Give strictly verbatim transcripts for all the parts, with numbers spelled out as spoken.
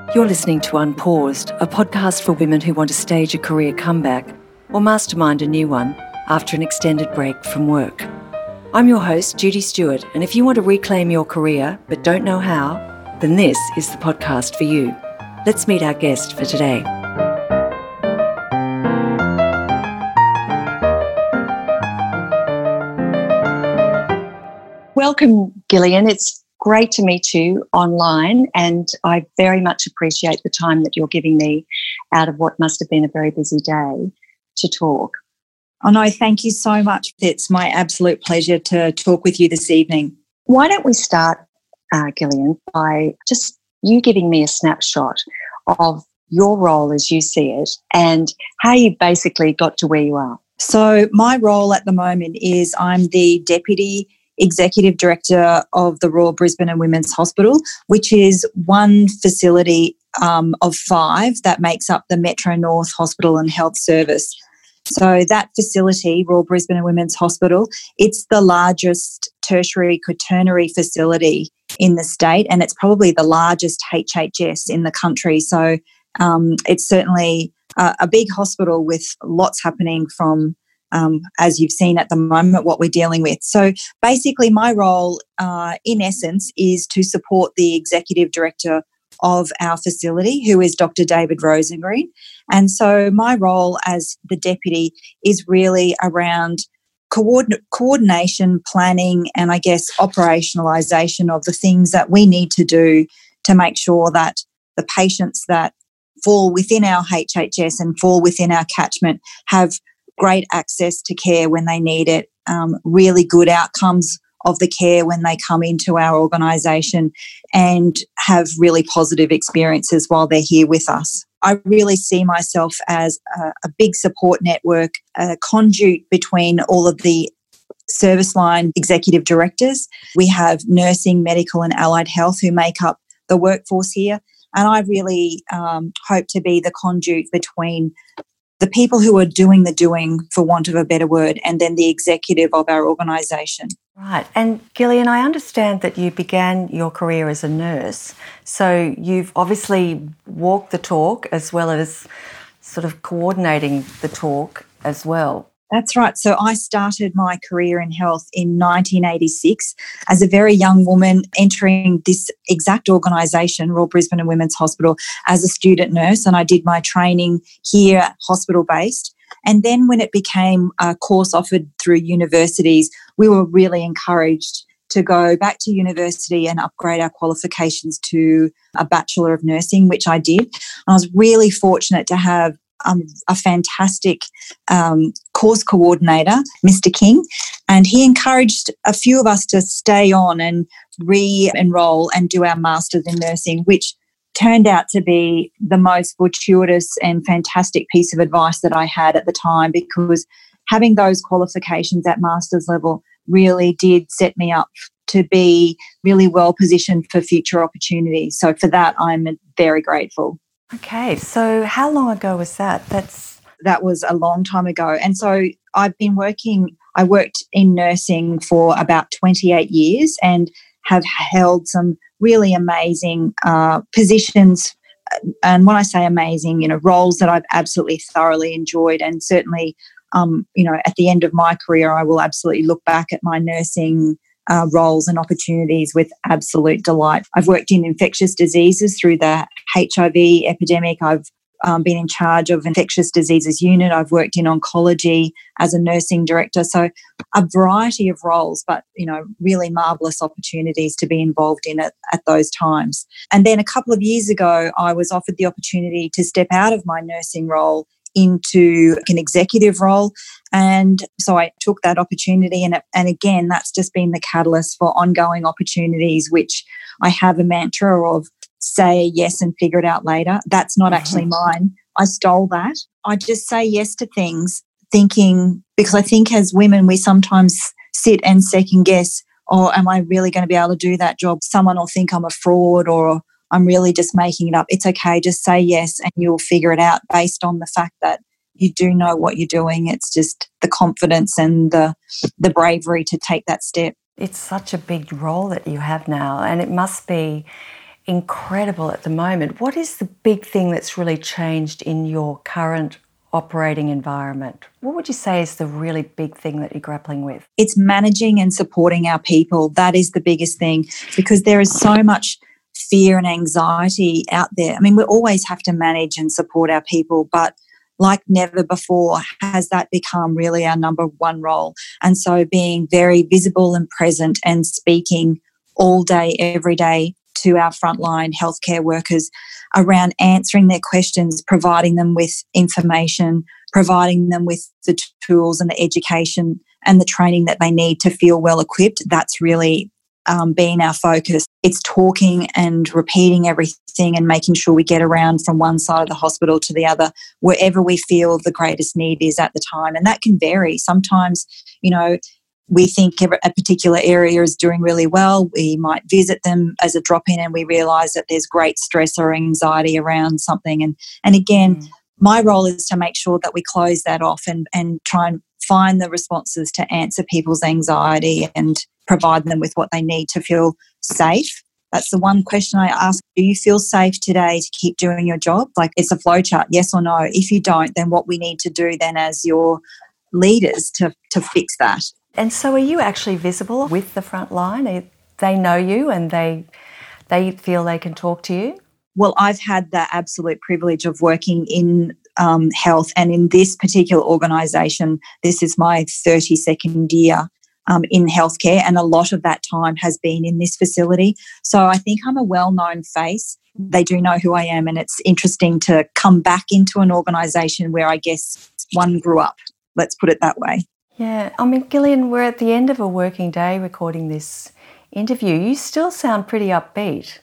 You're listening to Unpaused, a podcast for women who want to stage a career comeback or mastermind a new one after an extended break from work. I'm your host, Judy Stewart, and if you want to reclaim your career but don't know how, then this is the podcast for you. Let's meet our guest for today. Welcome, Gillian. It's great to meet you online, and I very much appreciate the time that you're giving me out of what must have been a very busy day to talk. Oh no, thank you so much. It's my absolute pleasure to talk with you this evening. Why don't we start, uh, Gillian, by just you giving me a snapshot of your role as you see it and how you basically got to where you are. So my role at the moment is I'm the Deputy Executive Director of the Royal Brisbane and Women's Hospital, which is one facility um, of five that makes up the Metro North Hospital and Health Service. So that facility, Royal Brisbane and Women's Hospital, it's the largest tertiary quaternary facility in the state, and it's probably the largest H H S in the country. So um, it's certainly a, a big hospital with lots happening from Um, as you've seen at the moment, what we're dealing with. So basically my role, uh, in essence, is to support the executive director of our facility, who is Doctor David Rosengreen. And so my role as the deputy is really around coordin- coordination, planning, and I guess operationalisation of the things that we need to do to make sure that the patients that fall within our H H S and fall within our catchment have great access to care when they need it, um, really good outcomes of the care when they come into our organisation, and have really positive experiences while they're here with us. I really see myself as a, a big support network, a conduit between all of the service line executive directors. We have nursing, medical and allied health who make up the workforce here, and I really um, hope to be the conduit between the people who are doing the doing, for want of a better word, and then the executive of our organisation. Right. And Gillian, I understand that you began your career as a nurse, so you've obviously walked the talk as well as sort of coordinating the talk as well. That's right. So I started my career in health in nineteen eighty-six as a very young woman, entering this exact organisation, Royal Brisbane and Women's Hospital, as a student nurse, and I did my training here hospital-based. And then when it became a course offered through universities, we were really encouraged to go back to university and upgrade our qualifications to a Bachelor of Nursing, which I did. And I was really fortunate to have Um, a fantastic um, course coordinator, Mister King, and he encouraged a few of us to stay on and re-enroll and do our Masters in Nursing, which turned out to be the most fortuitous and fantastic piece of advice that I had at the time, because having those qualifications at Masters level really did set me up to be really well positioned for future opportunities. So for that, I'm very grateful. Okay, so how long ago was that? That's That was a long time ago. And so I've been working, I worked in nursing for about twenty-eight years and have held some really amazing uh, positions. And when I say amazing, you know, roles that I've absolutely thoroughly enjoyed. And certainly, um, you know, at the end of my career, I will absolutely look back at my nursing Uh, roles and opportunities with absolute delight. I've worked in infectious diseases through the H I V epidemic. I've um, been in charge of infectious diseases unit. I've worked in oncology as a nursing director. So a variety of roles, but, you know, really marvellous opportunities to be involved in at, at those times. And then a couple of years ago, I was offered the opportunity to step out of my nursing role into an executive role. And so I took that opportunity, and, and again, that's just been the catalyst for ongoing opportunities, which I have a mantra of say yes and figure it out later. That's not actually mine. I stole that. I just say yes to things thinking, because I think as women, we sometimes sit and second guess, oh, am I really going to be able to do that job? Someone will think I'm a fraud, or I'm really just making it up. It's okay. Just say yes and you'll figure it out based on the fact that you do know what you're doing. It's just the confidence and the the bravery to take that step. It's such a big role that you have now, and it must be incredible at the moment. What is the big thing that's really changed in your current operating environment? What would you say is the really big thing that you're grappling with? It's managing and supporting our people. That is the biggest thing, because there is so much fear and anxiety out there. I mean, we always have to manage and support our people, but like never before has that become really our number one role. And so being very visible and present and speaking all day, every day to our frontline healthcare workers around answering their questions, providing them with information, providing them with the tools and the education and the training that they need to feel well equipped. That's really um, been our focus. It's talking and repeating everything and making sure we get around from one side of the hospital to the other, wherever we feel the greatest need is at the time. And that can vary. Sometimes, you know, we think a particular area is doing really well. We might visit them as a drop-in and we realise that there's great stress or anxiety around something. And, and again, mm. my role is to make sure that we close that off and, and try and find the responses to answer people's anxiety and provide them with what they need to feel safe. That's the one question I ask. Do you feel safe today to keep doing your job? Like, it's a flowchart, yes or no. If you don't, then what we need to do then as your leaders to, to fix that. And so are you actually visible with the front line? They know you and they they feel they can talk to you? Well, I've had the absolute privilege of working in um, health, and in this particular organisation, this is my thirty-second year um, in healthcare, and a lot of that time has been in this facility. So I think I'm a well-known face. They do know who I am, and it's interesting to come back into an organisation where I guess one grew up. Let's put it that way. Yeah, I mean, Gillian, we're at the end of a working day recording this interview. You still sound pretty upbeat.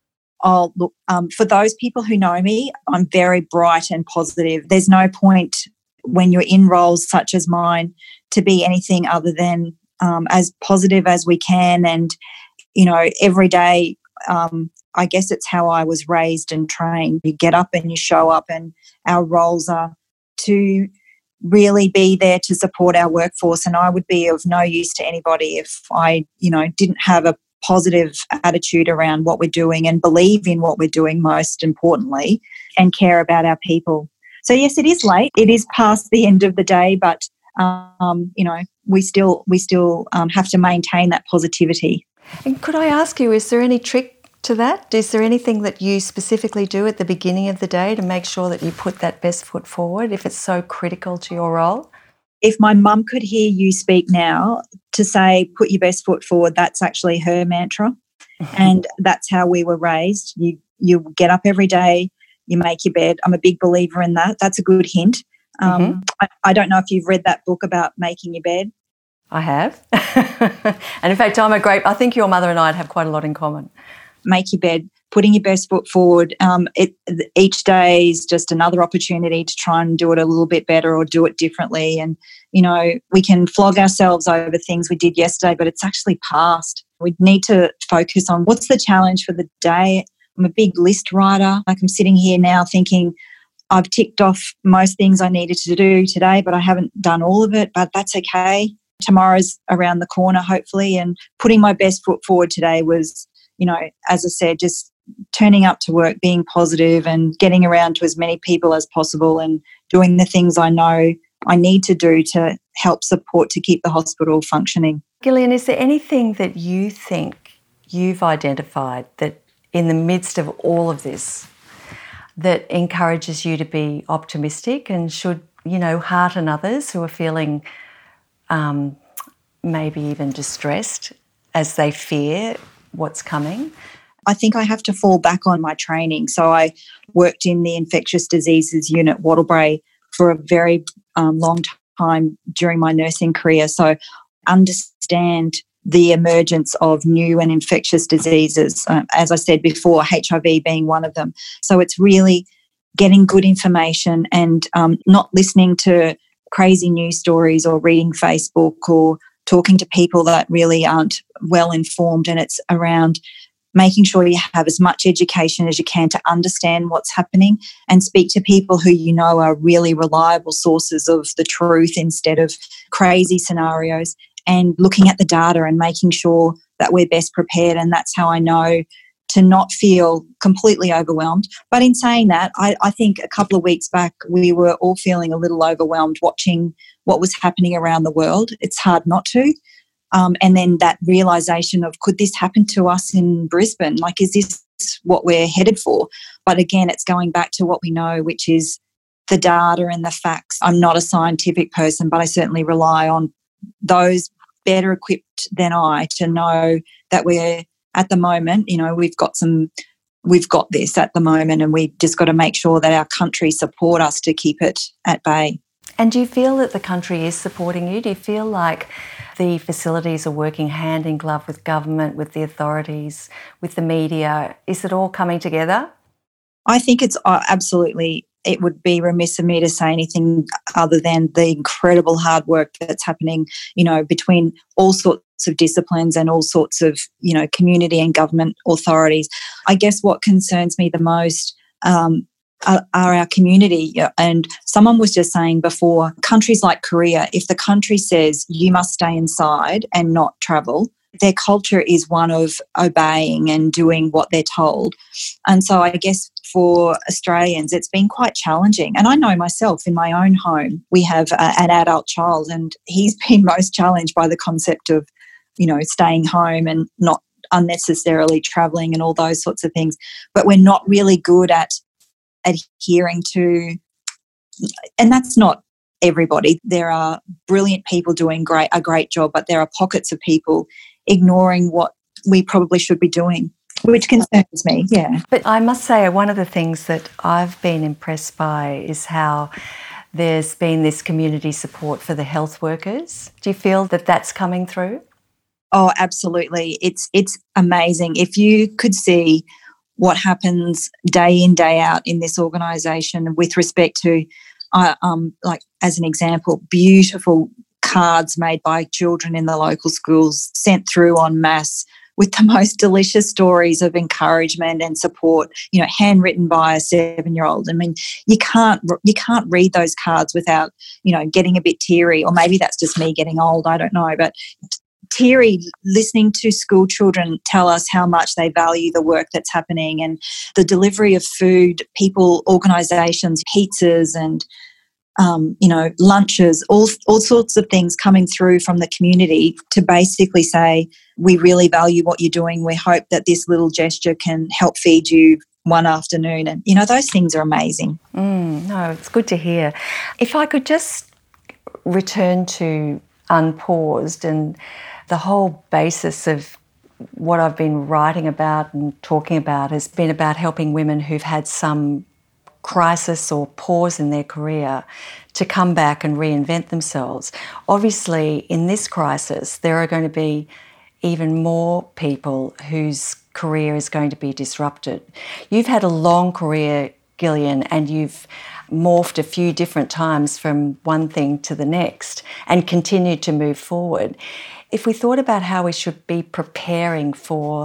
Oh, look, um, for those people who know me, I'm very bright and positive. There's no point when you're in roles such as mine to be anything other than um, as positive as we can. And, you know, every day, um, I guess it's how I was raised and trained. You get up and you show up, and our roles are to really be there to support our workforce. And I would be of no use to anybody if I, you know, didn't have a positive attitude around what we're doing and believe in what we're doing, most importantly, and care about our people. So yes, it is late. It is past the end of the day, but um, you know, we still we still um, have to maintain that positivity. And could I ask you, is there any trick to that? Is there anything that you specifically do at the beginning of the day to make sure that you put that best foot forward if it's so critical to your role? If my mum could hear you speak now, to say put your best foot forward, that's actually her mantra. And that's how we were raised. You you get up every day, you make your bed. I'm a big believer in that. That's a good hint. Um, mm-hmm. I, I don't know if you've read that book about making your bed. I have. And in fact, I'm a great, I think your mother and I have quite a lot in common. Make your bed, putting your best foot forward. Um, it, each day is just another opportunity to try and do it a little bit better or do it differently. And, you know, we can flog ourselves over things we did yesterday, but it's actually past. We need to focus on what's the challenge for the day. I'm a big list writer. Like, I'm sitting here now thinking I've ticked off most things I needed to do today, but I haven't done all of it, but that's okay. Tomorrow's around the corner, hopefully, and putting my best foot forward today was, you know, as I said, just turning up to work, being positive and getting around to as many people as possible and doing the things I know I need to do to help support to keep the hospital functioning. Gillian, is there anything that you think you've identified that in the midst of all of this that encourages you to be optimistic and should, you know, hearten others who are feeling um, maybe even distressed as they fear what's coming? I think I have to fall back on my training. So I worked in the infectious diseases unit, Wattlebrae, for a very um, long time during my nursing career. So understand the emergence of new and infectious diseases, um, as I said before, H I V being one of them. So it's really getting good information and um, not listening to crazy news stories or reading Facebook or talking to people that really aren't well informed. And it's around making sure you have as much education as you can to understand what's happening and speak to people who you know are really reliable sources of the truth instead of crazy scenarios, and looking at the data and making sure that we're best prepared. And that's how I know to not feel completely overwhelmed. But in saying that, I, I think a couple of weeks back we were all feeling a little overwhelmed watching what was happening around the world. It's hard not to. Um, and then that realisation of, could this happen to us in Brisbane? Like, is this what we're headed for? But again, it's going back to what we know, which is the data and the facts. I'm not a scientific person, but I certainly rely on those better equipped than I to know that we're, at the moment, you know, we've got some, we've got this at the moment, and we've just got to make sure that our country support us to keep it at bay. And do you feel that the country is supporting you? Do you feel like the facilities are working hand in glove with government, with the authorities, with the media? Is it all coming together? I think it's uh, absolutely, it would be remiss of me to say anything other than the incredible hard work that's happening, you know, between all sorts of disciplines and all sorts of, you know, community and government authorities. I guess what concerns me the most um, are, are our community. And someone was just saying before, countries like Korea, if the country says you must stay inside and not travel, their culture is one of obeying and doing what they're told. And so I guess for Australians, it's been quite challenging. And I know myself, in my own home, we have a, an adult child, and he's been most challenged by the concept of, you know, staying home and not unnecessarily travelling and all those sorts of things. But we're not really good at adhering to, and that's not everybody. There are brilliant people doing great a great job, but there are pockets of people ignoring what we probably should be doing, which concerns me, yeah. But I must say, one of the things that I've been impressed by is how there's been this community support for the health workers. Do you feel that that's coming through? Oh, absolutely. It's it's amazing. If you could see what happens day in, day out in this organisation with respect to, uh, um, like as an example, beautiful cards made by children in the local schools sent through en masse with the most delicious stories of encouragement and support, you know, handwritten by a seven-year-old. I mean, you can't you can't read those cards without, you know, getting a bit teary, or maybe that's just me getting old, I don't know, but teary listening to school children tell us how much they value the work that's happening and the delivery of food, people, organisations, pizzas and Um, you know, lunches, all all sorts of things coming through from the community to basically say, we really value what you're doing. We hope that this little gesture can help feed you one afternoon. And, you know, those things are amazing. Mm, no, it's good to hear. If I could just return to Unpaused, and the whole basis of what I've been writing about and talking about has been about helping women who've had some crisis or pause in their career to come back and reinvent themselves. Obviously, in this crisis, there are going to be even more people whose career is going to be disrupted. You've had a long career, Gillian, and you've morphed a few different times from one thing to the next and continued to move forward. If we thought about how we should be preparing for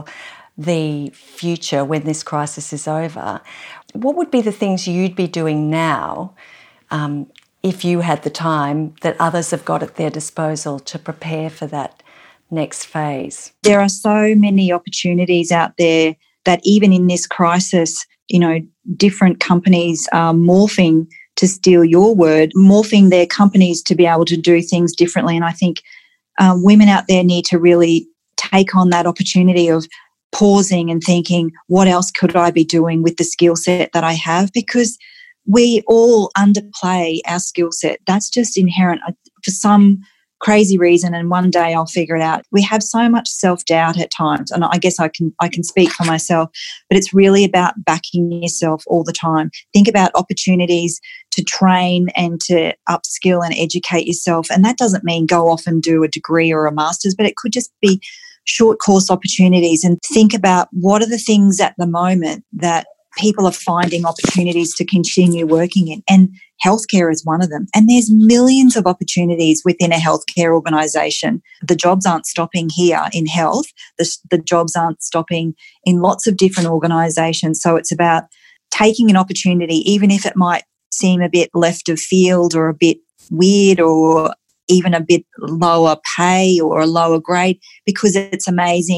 the future when this crisis is over, what would be the things you'd be doing now um, if you had the time that others have got at their disposal to prepare for that next phase? There are so many opportunities out there that even in this crisis, you know, different companies are morphing, to steal your word, morphing their companies to be able to do things differently. And I think um, women out there need to really take on that opportunity of pausing and thinking, what else could I be doing with the skill set that I have? Because we all underplay our skill set. That's just inherent for some crazy reason, and one day I'll figure it out. We have so much self-doubt at times, and I guess I can I can speak for myself, but it's really about backing yourself all the time. Think about opportunities to train and to upskill and educate yourself, and that doesn't mean go off and do a degree or a master's, but it could just be short course opportunities. And think about what are the things at the moment that people are finding opportunities to continue working in, and healthcare is one of them. And there's millions of opportunities within a healthcare organisation. The jobs aren't stopping here in health. The, the jobs aren't stopping in lots of different organisations. So it's about taking an opportunity, even if it might seem a bit left of field or a bit weird or even a bit lower pay or a lower grade, because it's amazing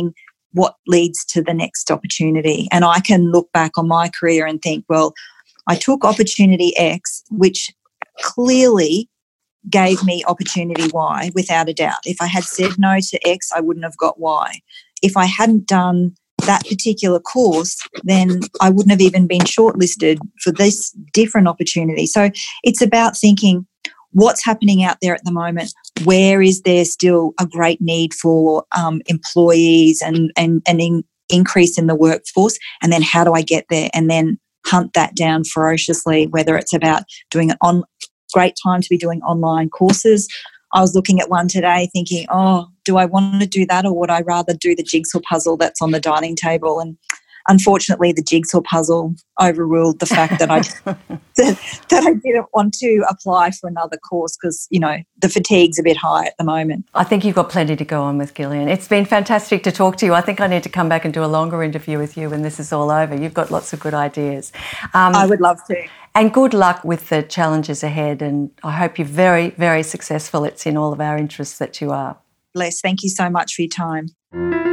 what leads to the next opportunity. And I can look back on my career and think, well, I took opportunity X, which clearly gave me opportunity Y without a doubt. If I had said no to X, I wouldn't have got Y. If I hadn't done that particular course, then I wouldn't have even been shortlisted for this different opportunity. So it's about thinking, what's happening out there at the moment? Where is there still a great need for um, employees and and an in, increase in the workforce? And then how do I get there? And then hunt that down ferociously, whether it's about doing an on great time to be doing online courses. I was looking at one today thinking, oh, do I want to do that, or would I rather do the jigsaw puzzle that's on the dining table? And unfortunately, the jigsaw puzzle overruled the fact that I that, that I didn't want to apply for another course because, you know, the fatigue's a bit high at the moment. I think you've got plenty to go on with, Gillian. It's been fantastic to talk to you. I think I need to come back and do a longer interview with you when this is all over. You've got lots of good ideas. Um, I would love to. And good luck with the challenges ahead. And I hope you're very, very successful. It's in all of our interests that you are. Bless. Thank you so much for your time.